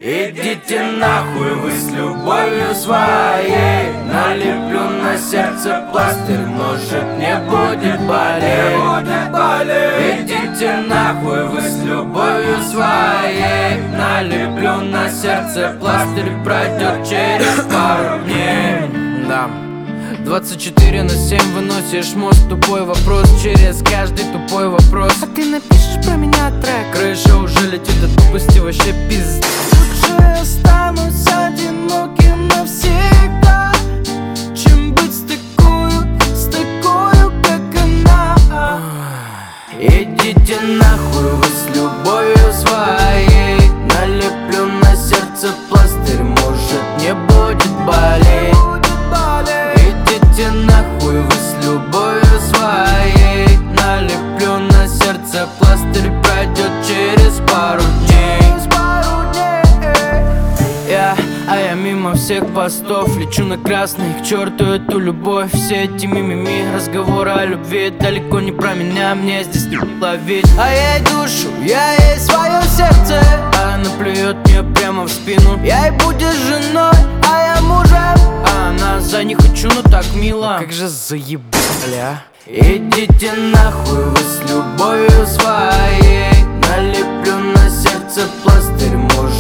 Идите нахуй вы с любовью своей. Налеплю на сердце пластырь, может не будет болеть. Идите нахуй вы с любовью своей. Налеплю на сердце пластырь, пройдет через пару дней. Да. 24/7 выносишь мозг, тупой вопрос через каждый тупой вопрос. А ты напишешь про меня трек? Крыша уже летит от тупости, вообще пизда. Лучше останусь одиноким навсегда, чем быть с такою, как она. Идите нахуй вы с любовью своей. Налеплю на сердце пластырь, может не будет болеть. Идите нахуй вы с любовью своей. Налеплю на сердце пластырь, пройдет через пару дней. Я мимо всех постов лечу на красный, к черту эту любовь. Все эти мимими разговоры о любви далеко не про меня, мне здесь не ловить. А я ей душу, я ей свое сердце, а она плюет мне прямо в спину. Я ей будешь женой, а я мужем, а она за не хочу, но так мило. Как же заебали, а? Идите нахуй вы с любовью своей. Налеплю на сердце пластырь, может